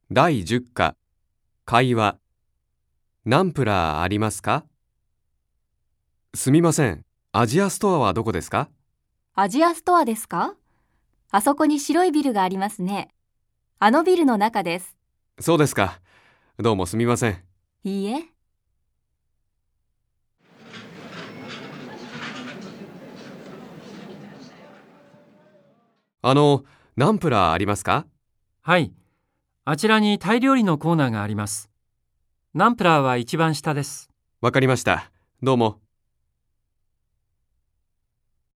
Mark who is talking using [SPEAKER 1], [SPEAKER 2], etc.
[SPEAKER 1] 第10課、会話。ナンプラーありますか？すみません。アジアストアはどこですか？
[SPEAKER 2] アジアストアですか？あそこに白いビルがありますね。あのビルの中です。
[SPEAKER 1] そうですか。どうもすみません。
[SPEAKER 2] いいえ。
[SPEAKER 1] ナンプラーありますか？
[SPEAKER 3] はい。あちらにタイ料理のコーナーがあります。ナンプラーは一番下です。
[SPEAKER 1] わかりました。どうも。